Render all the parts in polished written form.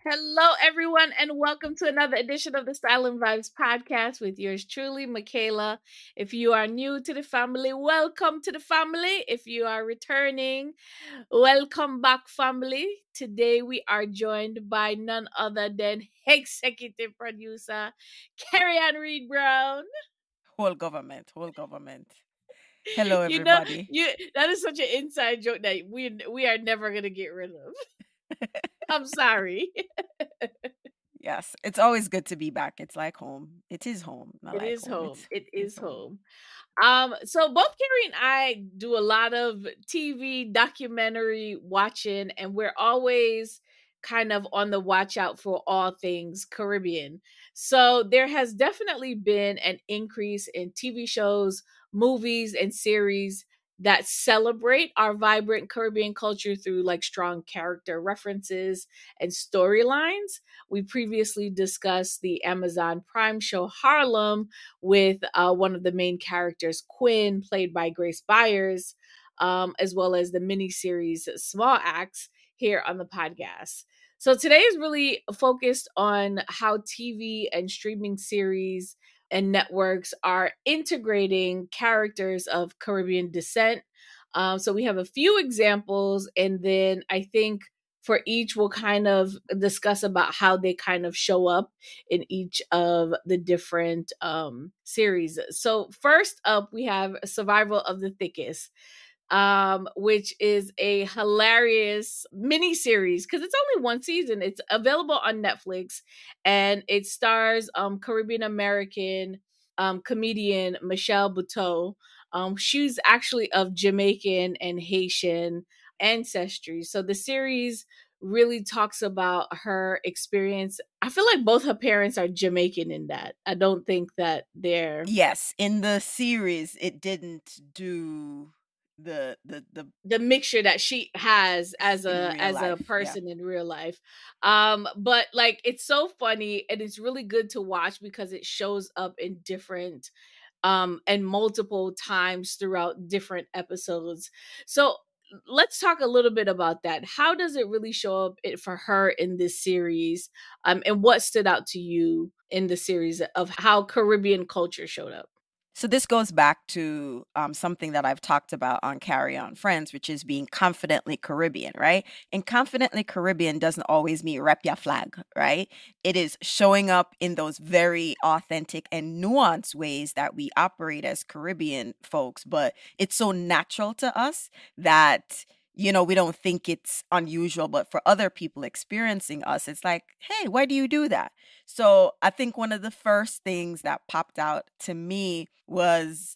Hello, everyone, and welcome to another edition of the Style and Vibes podcast with yours truly, Michaela. If you are new to the family, welcome to the family. If you are returning, welcome back, family. Today, we are joined by none other than executive producer Carrie Ann Reed Brown. Whole government. Hello, You know, everybody. you that is such an inside joke that we are never gonna get rid of. I'm sorry. Yes, it's always good to be back. It's like home. It is home, not It like is home. home. It It's is home. home. So both Carrie and I do a lot of TV documentary watching, and we're always kind of on the watch out for all things Caribbean. So there has definitely been an increase in TV shows, movies, and series that celebrate our vibrant Caribbean culture through like strong character references and storylines. We previously discussed the Amazon Prime show Harlem with one of the main characters, Quinn, played by Grace Byers, as well as the miniseries Small Acts here on the podcast. So today is really focused on how TV and streaming series and networks are integrating characters of Caribbean descent. So we have a few examples, and then I think for each we'll kind of discuss about how they kind of show up in each of the different series. So first up, we have Survival of the Thickest, which is a hilarious mini series because it's only one season. It's available on Netflix, and it stars Caribbean American comedian Michelle Buteau. She's actually of Jamaican and Haitian ancestry. So the series really talks about her experience. I feel like both her parents are Jamaican in that. I don't think that they're Yes, in the series, it didn't do the the mixture that she has in real as a life. Yeah. person in real life. But like it's so funny and it's really good to watch because it shows up in different and multiple times throughout different episodes. So let's talk a little bit about that. How does it really show up for her in this series? And what stood out to you in the series of how Caribbean culture showed up? So this goes back to something that I've talked about on Carry On Friends, which is being confidently Caribbean, right? And confidently Caribbean doesn't always mean rep your flag, right? It is showing up in those very authentic and nuanced ways that we operate as Caribbean folks, but it's so natural to us that we don't think it's unusual, but for other people experiencing us, it's like, hey, why do you do that? So I think one of the first things that popped out to me was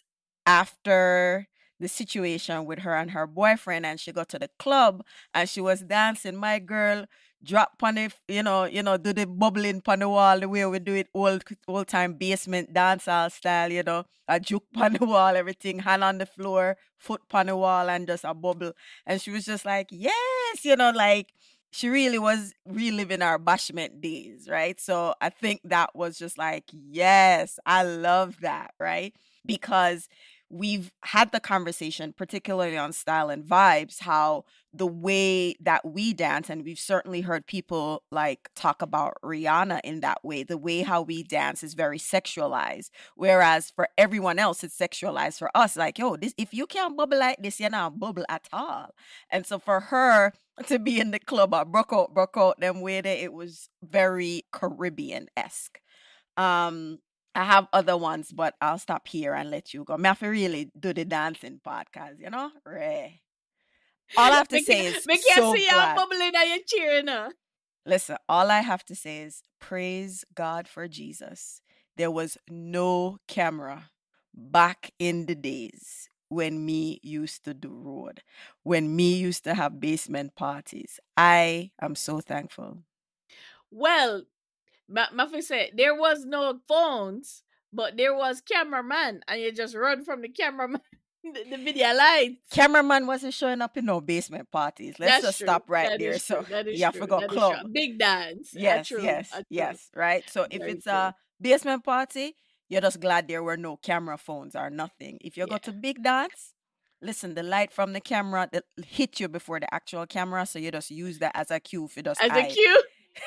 after the situation with her and her boyfriend, and she got to the club and she was dancing. My girl drop on it, do the bubbling on the wall the way we do it old time basement dancehall style, a juke on the wall, everything, hand on the floor, foot on the wall, and just a bubble. And she was just like, yes, like she really was reliving our bashment days, right? So I think that was just like, yes, I love that, right? Because we've had the conversation, particularly on Style and Vibes, how the way that we dance, and we've certainly heard people like talk about Rihanna in that way, the way how we dance is very sexualized. Whereas for everyone else, it's sexualized. For us, like, yo, this, if you can't bubble like this, you're not bubble at all. And so for her to be in the club, broke out them way there, it was very Caribbean-esque. Um, I have other ones, but I'll stop here and let you go. Me have to really do the dancing podcast, Ray. All I have to say is Make you so see y'all glad. bubbling and you cheering her. Listen, all I have to say is praise God for Jesus. There was no camera back in the days when me used to do road, when me used to have basement parties. I am so thankful. Well, Muffy said there was no phones, but there was cameraman, and you just run from the cameraman, the video lights. Cameraman wasn't showing up in no basement parties. Let's That's just true. stop right That there. is true. So That is yeah, I true. forgot That is true. club. Big dance. Yes, True. yes, True. yes. Right. So if Very it's true. a basement party, you're just glad there were no camera phones or nothing. If you go to Yeah. big dance, listen, the light from the camera that hit you before the actual camera, so you just use that as a cue for just As a I cue.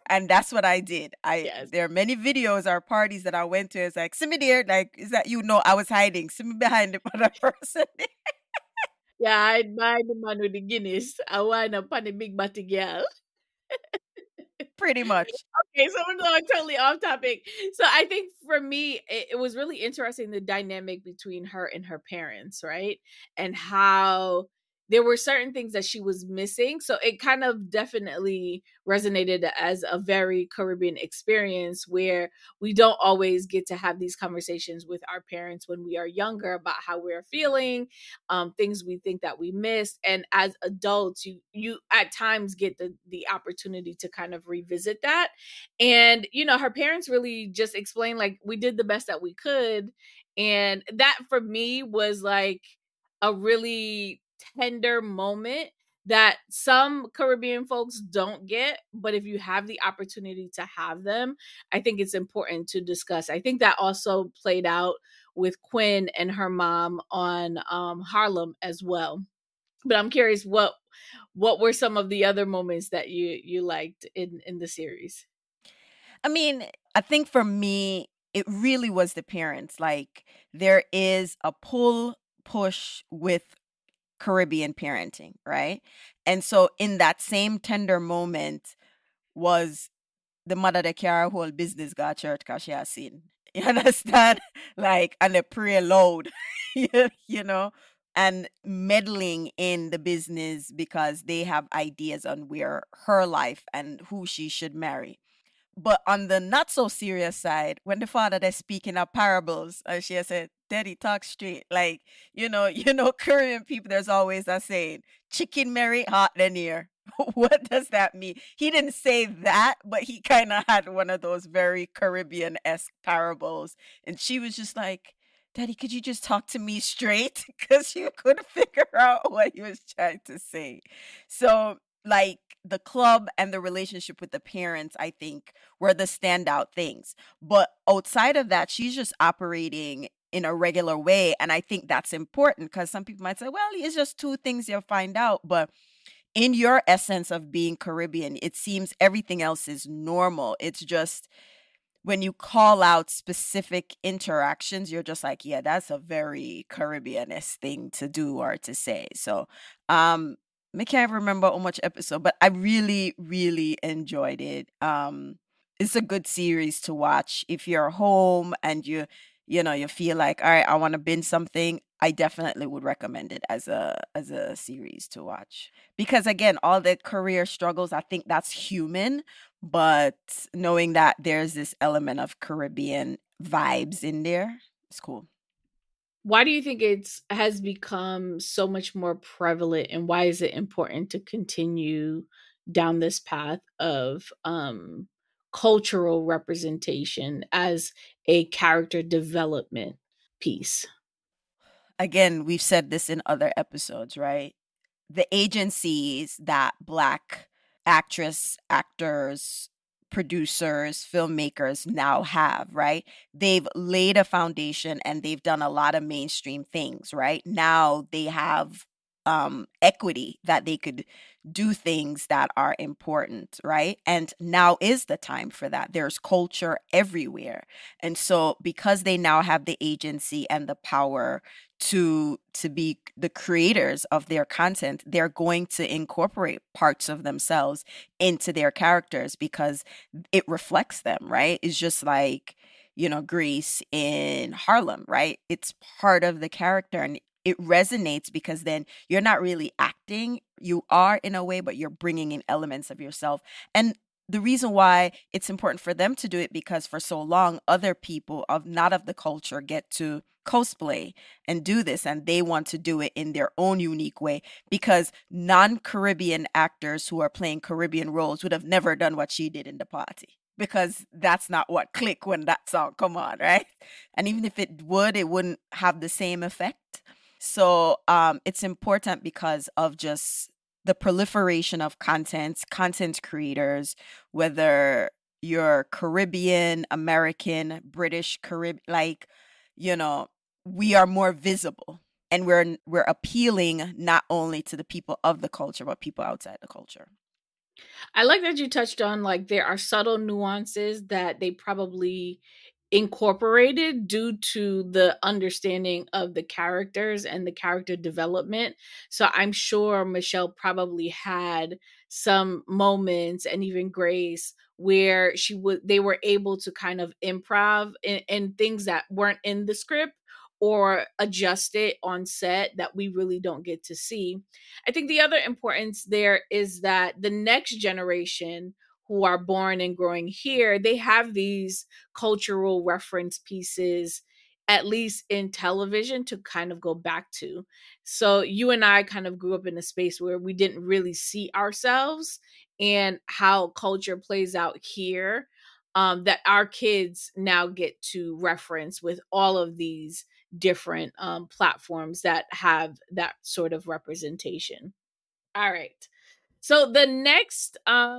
And that's what I did. Yes. There are many videos or parties that I went to. It's like, see me there, like, is that you know I was hiding? See me behind the other person. Yeah, I'd buy the man with the Guinness. I wind up on the big body girl. Pretty much. Okay, so we're going totally off topic. So I think for me, it was really interesting the dynamic between her and her parents, right? And how there were certain things that she was missing. So it kind of definitely resonated as a very Caribbean experience where we don't always get to have these conversations with our parents when we are younger about how we're feeling, things we think that we missed. And as adults, you at times get the opportunity to kind of revisit that. And her parents really just explained like we did the best that we could, and that for me was like a really tender moment that some Caribbean folks don't get, but if you have the opportunity to have them, I think it's important to discuss. I think that also played out with Quinn and her mom on Harlem as well. But I'm curious what were some of the other moments that you liked in the series? I mean, I think for me, it really was the parents. Like, there is a pull push with Caribbean parenting, right? And so, in that same tender moment, was the mother that carry her whole business got church because she has seen. You understand? Like, and they pray loud, you know, and meddling in the business because they have ideas on where her life and who she should marry. But on the not so serious side, when the father they're speaking of parables, she has said, Daddy, talk straight. Like, Korean people, there's always that saying, chicken Mary, hot than ear. What does that mean? He didn't say that, but he kind of had one of those very Caribbean-esque parables. And she was just like, Daddy, could you just talk to me straight? Because you couldn't figure out what he was trying to say. So, like, the club and the relationship with the parents, I think, were the standout things. But outside of that, she's just operating in a regular way. And I think that's important because some people might say, well, it's just two things you'll find out. But in your essence of being Caribbean, it seems everything else is normal. It's just when you call out specific interactions, you're just like, yeah, that's a very Caribbean-esque thing to do or to say. So, I can't remember how much episode, but I really, really enjoyed it. It's a good series to watch if you're home and you feel like, all right, I want to binge something. I definitely would recommend it as a series to watch because again, all the career struggles, I think that's human, but knowing that there's this element of Caribbean vibes in there, it's cool. Why do you think it's has become so much more prevalent, and why is it important to continue down this path of cultural representation as a character development piece? Again, we've said this in other episodes, right? The agencies that Black actors, producers, filmmakers now have, right? They've laid a foundation and they've done a lot of mainstream things, right? Now they have equity that they could do things that are important, right? And now is the time for that. There's culture everywhere. And so because they now have the agency and the power to be the creators of their content, they're going to incorporate parts of themselves into their characters because it reflects them, right? It's just like, Grease in Harlem, right? It's part of the character and it resonates because then you're not really acting. You are in a way, but you're bringing in elements of yourself. And the reason why it's important for them to do it because for so long other people of not of the culture get to cosplay and do this and they want to do it in their own unique way because non-Caribbean actors who are playing Caribbean roles would have never done what she did in the party because that's not what clicked when that song come on, right? And even if it would, it wouldn't have the same effect. So it's important because of just the proliferation of content creators, whether you're Caribbean, American, British, Caribbean, like, we are more visible and we're appealing not only to the people of the culture, but people outside the culture. I like that you touched on like there are subtle nuances that they probably incorporated due to the understanding of the characters and the character development. So I'm sure Michelle probably had some moments and even Grace where she would they were able to kind of improv and things that weren't in the script or adjust it on set that we really don't get to see. I think the other importance there is that the next generation who are born and growing here, they have these cultural reference pieces, at least in television, to kind of go back to. So you and I kind of grew up in a space where we didn't really see ourselves and how culture plays out here. That our kids now get to reference with all of these different platforms that have that sort of representation. All right. So the next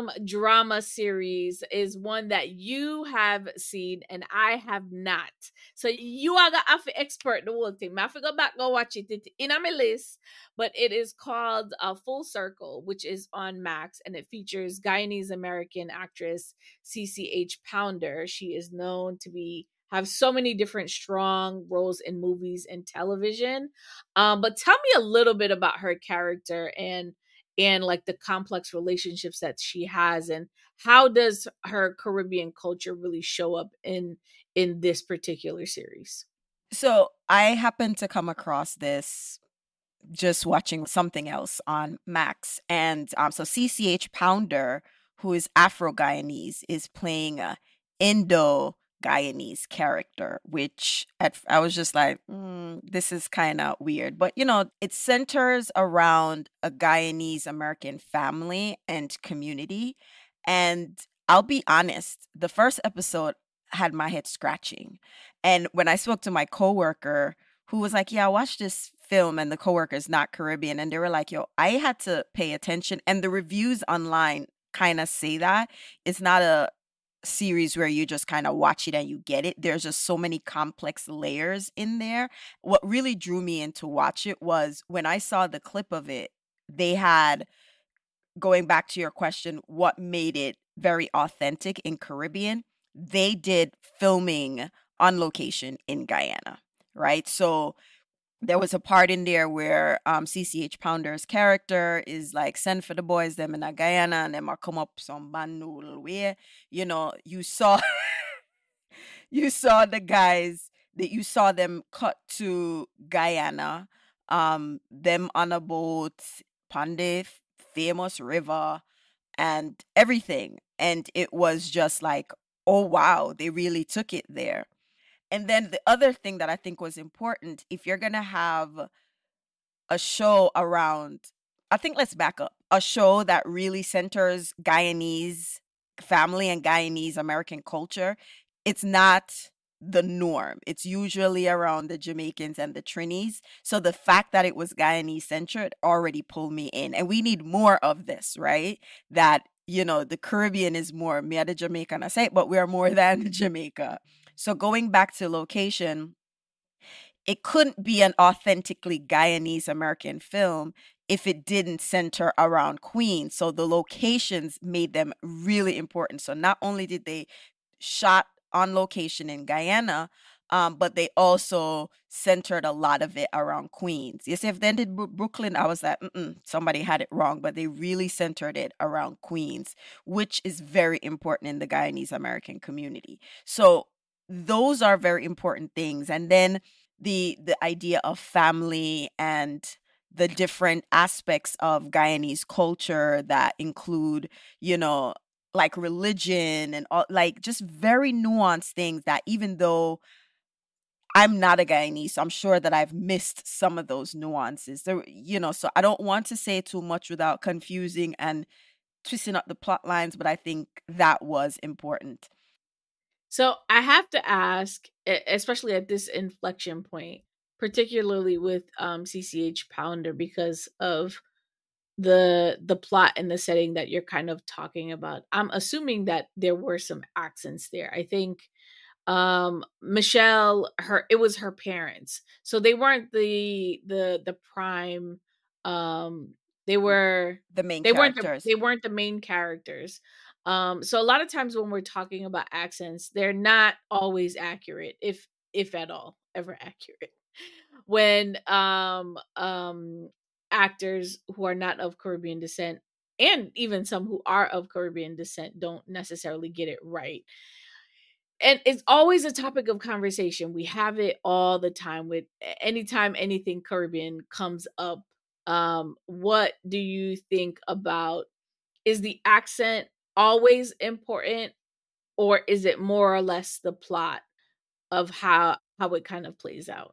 drama series is one that you have seen and I have not. So you are the have to expert the whole thing. I have to go back go watch it. It's in on my list, but it is called Full Circle, which is on Max, and it features Guyanese American actress CCH Pounder. She is known to be have so many different strong roles in movies and television. But tell me a little bit about her character and like the complex relationships that she has, and how does her Caribbean culture really show up in this particular series? So I happened to come across this just watching something else on Max. And so CCH Pounder, who is Afro Guyanese, is playing a Indo Guyanese character, which I was just like, this is kind of weird. But, it centers around a Guyanese American family and community. And I'll be honest, the first episode had my head scratching. And when I spoke to my coworker, who was like, "Yeah, I watched this film," and the coworker is not Caribbean, and they were like, "Yo, I had to pay attention." And the reviews online kind of say that it's not a series where you just kind of watch it and you get it. There's just so many complex layers in there. What really drew me in to watch it was when I saw the clip of it, they had, going back to your question, what made it very authentic in Caribbean, they did filming on location in Guyana, right? So there was a part in there where CCH Pounder's character is like, send for the boys, them in a Guyana, and them are come up some bad noodle way. You saw you saw the guys that you saw them cut to Guyana, them on a boat, Pande famous river and everything. And it was just like, oh wow, they really took it there. And then the other thing that I think was important, if you're going to have a show around, I think let's back up, a show that really centers Guyanese family and Guyanese American culture, it's not the norm. It's usually around the Jamaicans and the Trinis. So the fact that it was Guyanese centered already pulled me in. And we need more of this, right? That, the Caribbean is more, me at the Jamaican, I say it, but we are more than Jamaica. So going back to location, it couldn't be an authentically Guyanese American film if it didn't center around Queens. So the locations made them really important. So not only did they shot on location in Guyana, but they also centered a lot of it around Queens. Yes, if they did Brooklyn, I was like, somebody had it wrong, but they really centered it around Queens, which is very important in the Guyanese American community. So those are very important things. And then the idea of family and the different aspects of Guyanese culture that include, like religion and all, like just very nuanced things that even though I'm not a Guyanese, so I'm sure that I've missed some of those nuances. So I don't want to say too much without confusing and twisting up the plot lines, but I think that was important. So I have to ask, especially at this inflection point, particularly with CCH Pounder, because of the plot and the setting that you're kind of talking about. I'm assuming that there were some accents there. I think Michelle, her it was her parents, so they weren't the prime They were The main they weren't characters. they weren't the main characters. So a lot of times when we're talking about accents, they're not always accurate, if at all ever accurate. When actors who are not of Caribbean descent, and even some who are of Caribbean descent, don't necessarily get it right. And it's always a topic of conversation. We have it all the time with anytime anything Caribbean comes up. What do you think about, is the accent always important, or is it more or less the plot of how it kind of plays out?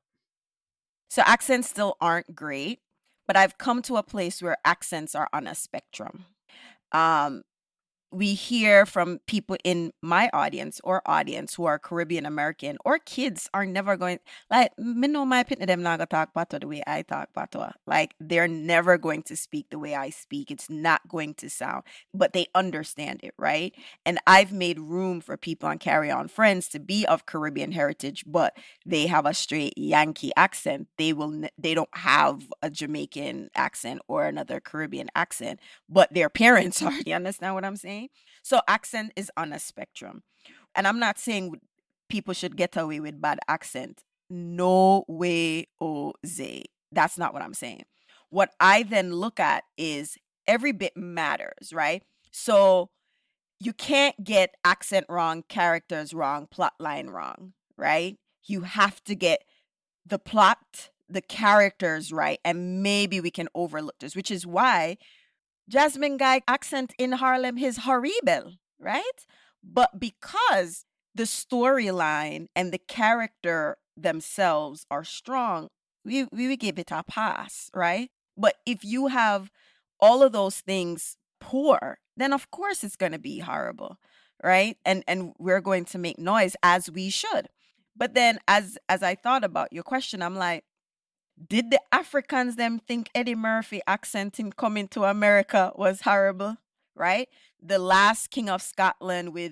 So accents still aren't great, but I've come to a place where accents are on a spectrum. Um, we hear from people in my audience who are Caribbean American, or kids are never going, like, me know my pitney them not gonna talk patois the way I talk patois. Like, they're never going to speak the way I speak. It's not going to sound, but they understand it, right? And I've made room for people on Carry On Friends to be of Caribbean heritage, but they have a straight Yankee accent. They don't have a Jamaican accent or another Caribbean accent, but their parents are. You understand what I'm saying? So accent is on a spectrum. And I'm not saying people should get away with bad accent. No way, Jose. That's not what I'm saying. What I then look at is every bit matters, right? So you can't get accent wrong, characters wrong, plot line wrong, right? You have to get the plot, the characters right, and maybe we can overlook this, which is why Jasmine Guy accent in Harlem is horrible, right? But because the storyline and the character themselves are strong, we would give it a pass, right? But if you have all of those things poor, then of course it's going to be horrible, right? And we're going to make noise, as we should. But then as I thought about your question, I'm like, did the Africans them think Eddie Murphy accent in coming to America was horrible? Right? The last King of Scotland with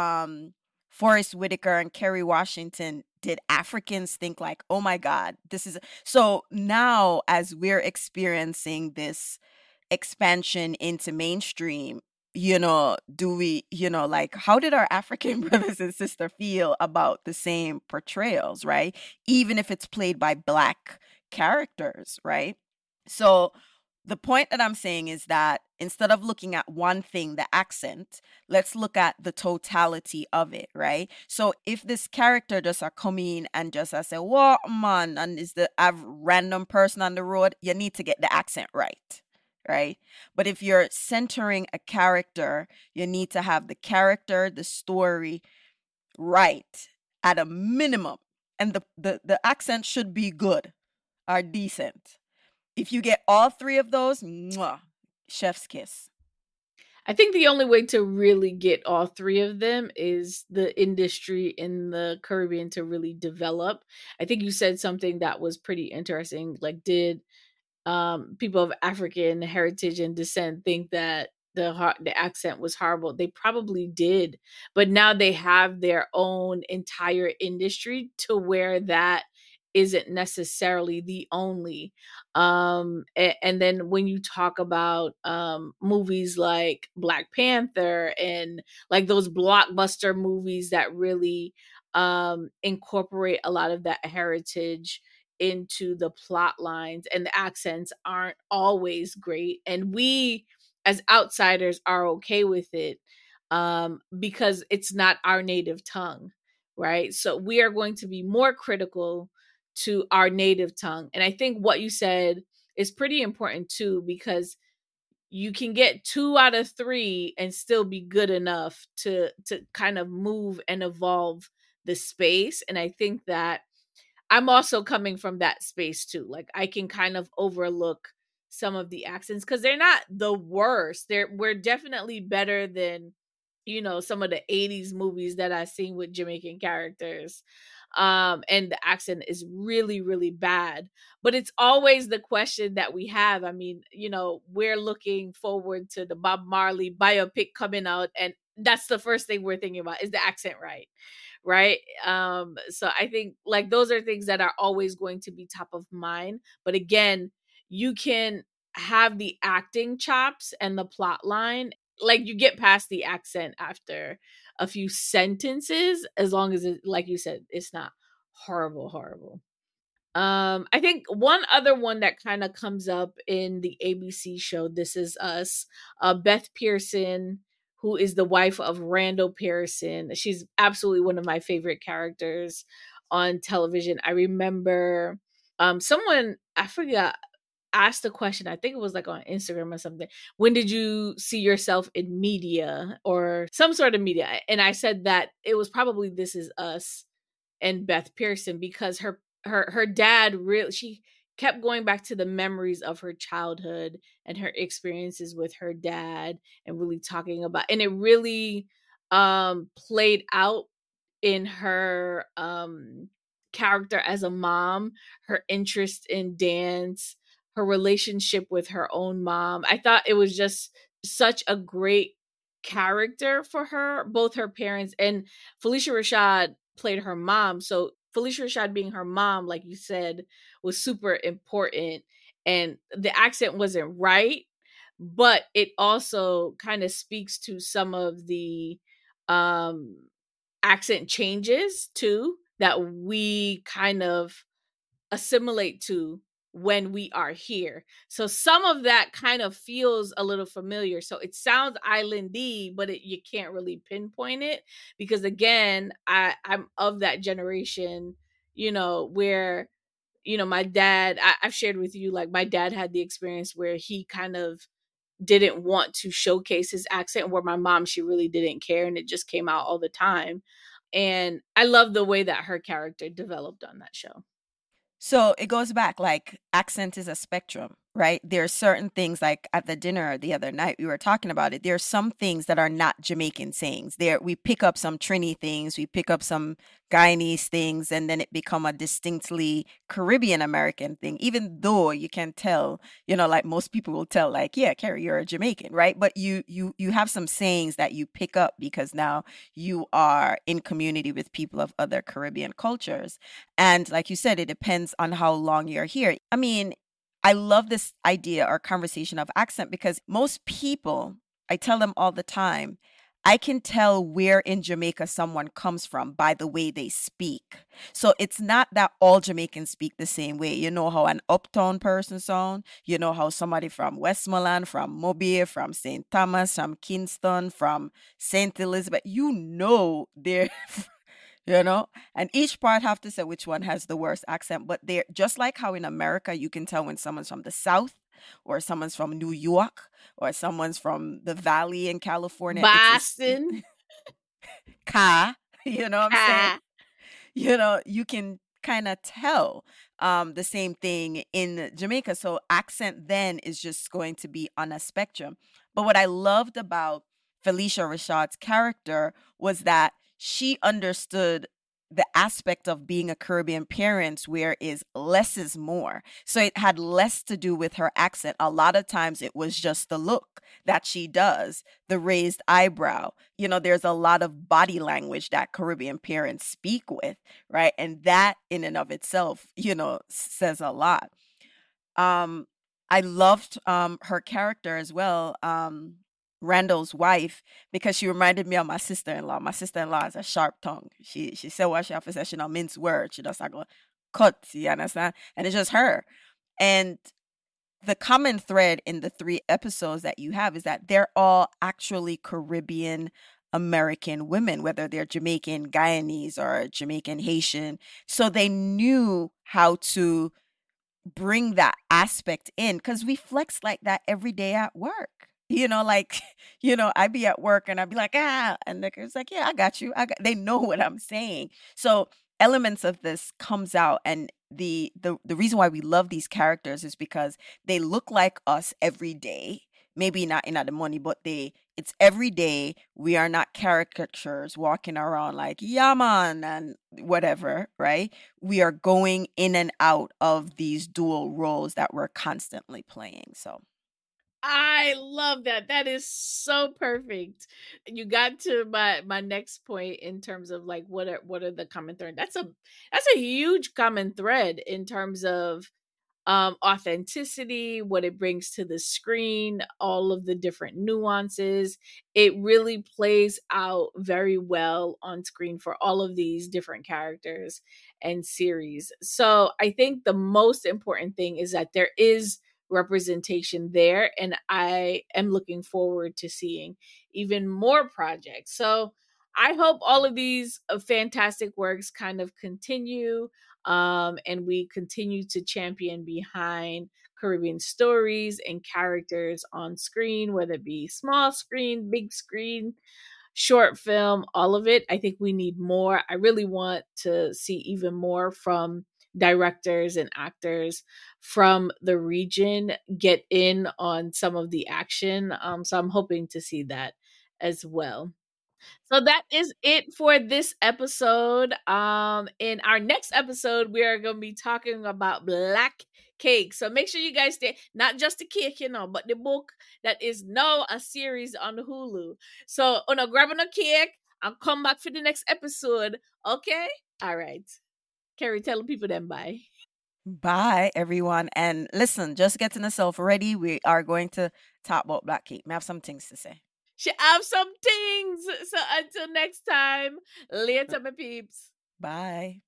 Forrest Whitaker and Kerry Washington, did Africans think like, oh my God, this is so now as we're experiencing this expansion into mainstream, do we, like, how did our African brothers and sisters feel about the same portrayals, right? Even if it's played by Black characters, right? So the point that I'm saying is that instead of looking at one thing, the accent, let's look at the totality of it, right? So if this character just are coming and just I say, what man, and is the random person on the road, you need to get the accent right. Right. But if you're centering a character, you need to have the character, the story right at a minimum. And the accent should be good, are decent. If you get all three of those, mwah, chef's kiss. I think the only way to really get all three of them is the industry in the Caribbean to really develop. I think you said something that was pretty interesting. Like, did people of African heritage and descent think that the accent was horrible? They probably did, but now they have their own entire industry to where that isn't necessarily the only. And then when you talk about movies like Black Panther and like those blockbuster movies that really incorporate a lot of that heritage into the plot lines, and the accents aren't always great, and we as outsiders are okay with it, because it's not our native tongue, right? So we are going to be more critical to our native tongue. And I think what you said is pretty important too, because you can get 2 out of 3 and still be good enough to kind of move and evolve the space. And I think that I'm also coming from that space too. Like, I can kind of overlook some of the accents because they're not the worst. We're definitely better than, some of the 80s movies that I've seen with Jamaican characters. And the accent is really, really bad. But it's always the question that we have. I mean, we're looking forward to the Bob Marley biopic coming out, and that's the first thing we're thinking about, is the accent right? Right. So I think like those are things that are always going to be top of mind. But again, you can have the acting chops and the plot line. Like, you get past the accent after a few sentences, as long as it, like you said, it's not horrible. I think one other one that kind of comes up in the ABC show This Is Us, Beth Pearson, who is the wife of Randall Pearson. She's absolutely one of my favorite characters on television. I remember someone, I forgot, asked a question. I think it was like on Instagram or something. When did you see yourself in media or some sort of media? And I said that it was probably This Is Us and Beth Pearson, because her dad really, she kept going back to the memories of her childhood and her experiences with her dad, and really talking about, and it really played out in her character as a mom, her interest in dance, her relationship with her own mom. I thought it was just such a great character for her, both her parents, and Felicia Rashad played her mom. So Felicia Rashad being her mom, like you said, was super important. And the accent wasn't right, but it also kind of speaks to some of the um accent changes too that we kind of assimilate to when we are here. So some of that kind of feels a little familiar. So it sounds islandy, but you can't really pinpoint it, because again, I'm of that generation, where my dad. I've shared with you, like, my dad had the experience where he kind of didn't want to showcase his accent, where my mom, she really didn't care, and it just came out all the time. And I love the way that her character developed on that show. So it goes back, like, accent is a spectrum, right? There are certain things, like at the dinner the other night, we were talking about it. There are some things that are not Jamaican sayings. There, we pick up some Trini things, we pick up some Guyanese things, and then it become a distinctly Caribbean American thing, even though you can tell, like most people will tell, like, yeah, Carrie, you're a Jamaican, right? But you have some sayings that you pick up because now you are in community with people of other Caribbean cultures. And like you said, it depends on how long you're here. I mean, I love this idea or conversation of accent, because most people, I tell them all the time, I can tell where in Jamaica someone comes from by the way they speak. So it's not that all Jamaicans speak the same way. You know how an uptown person sound, you know how somebody from Westmoreland, from Mobile, from St. Thomas, from Kingston, from St. Elizabeth, they're and each part have to say which one has the worst accent. But they're just like how in America you can tell when someone's from the South, or someone's from New York, or someone's from the Valley in California. Boston. Ka, you know what I'm saying? You can kind of tell the same thing in Jamaica. So accent then is just going to be on a spectrum. But what I loved about Felicia Rashad's character was that she understood the aspect of being a Caribbean parent, where is less is more. So it had less to do with her accent. A lot of times it was just the look that she does, the raised eyebrow. There's a lot of body language that Caribbean parents speak with, right? And that in and of itself, says a lot. I loved her character as well. Randall's wife, because she reminded me of my sister-in-law. My sister-in-law has a sharp tongue. She said what she have to say. She don't mince words. She does not go cut. You understand? And it's just her. And the common thread in the 3 episodes that you have is that they're all actually Caribbean American women, whether they're Jamaican, Guyanese, or Jamaican Haitian. So they knew how to bring that aspect in, because we flex like that every day at work. Like, I'd be at work and I'd be like, and it's like, yeah, I got you. They know what I'm saying. So elements of this comes out, and the reason why we love these characters is because they look like us every day. Maybe not in the money, but it's every day. We are not caricatures walking around like, yeah, man, and whatever, right? We are going in and out of these dual roles that we're constantly playing. So I love that. That is so perfect. You got to my next point in terms of, like, what are the common thread. That's a huge common thread in terms of authenticity, what it brings to the screen, all of the different nuances. It really plays out very well on screen for all of these different characters and series. So I think the most important thing is that there is representation there, and I am looking forward to seeing even more projects. So I hope all of these fantastic works kind of continue, and we continue to champion behind Caribbean stories and characters on screen, whether it be small screen, big screen, short film, all of it. I think we need more. I really want to see even more from directors and actors from the region get in on some of the action. So I'm hoping to see that as well. So that is it for this episode. In our next episode, we are going to be talking about Black Cake. So make sure you guys stay, not just the cake, but the book that is now a series on Hulu. So, grab on a cake and come back for the next episode. Okay? All right. Carrie, tell the people then bye. Bye, everyone. And listen, just getting yourself ready. We are going to talk about Black Cake. I have some things to say. She have some things. So until next time, later, my peeps. Bye.